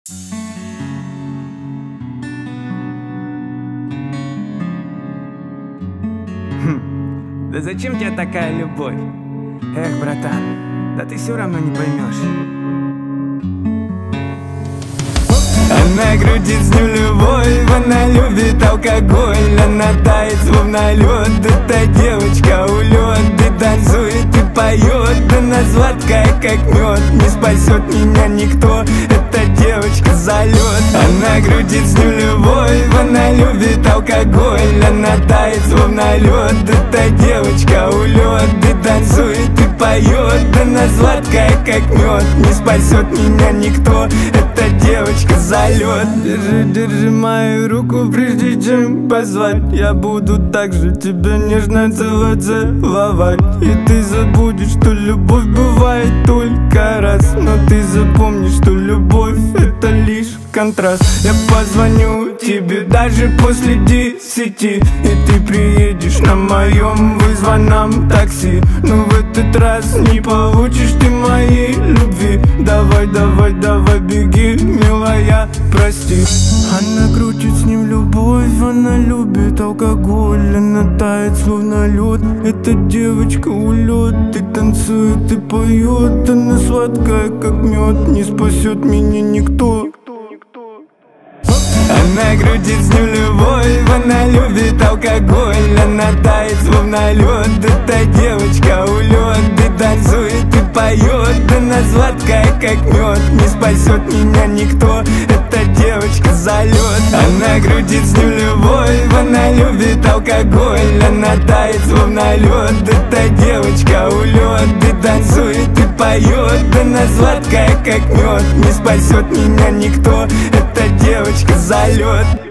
Да зачем тебе такая любовь? Эх, братан, да ты все равно не поймешь. Она крутит с ним любовь, она любит алкоголь, она тает словно лед. Эта девочка улет и танцует и поет. Она сладкая как мед, не спасет меня никто. Эта девочка залет. Она крутит с ним любовь, она любит алкоголь, она тает словно лед. Эта девочка улет и танцует и поет. Она сладкая как мед, не спасет меня никто. Эта девочка залет. Держи, держи мою руку, прежде чем позвать. Я буду так же тебя нежно целовать. И ты забудешь, что любовь бывает только раз. Но ты запомнишь, что любовь это лишь контраст. Я позвоню тебе даже после 10, и ты приедешь на моем вызванном такси. Но в этот раз не получишь ты моей любви. Давай, давай, давай, беги, милая, прости. Она крутит с ним любовь, она любит алкоголь, она тает словно лед. Эта девочка улет и танцует и поет. Она сладкая как мед, не спасет меня никто. Она крутит с ним любовь, она любит алкоголь, она тает словно лед. Эта девочка улет и танцует и поет. Она сладкая как мед, не спасет меня никто. Эта девочка залет. Она крутит с ним любовь, она любит алкоголь, она тает словно лед. Эта девочка улет и танцует и поет. Она сладкая как мед, не спасет меня никто. Эта девочка залет.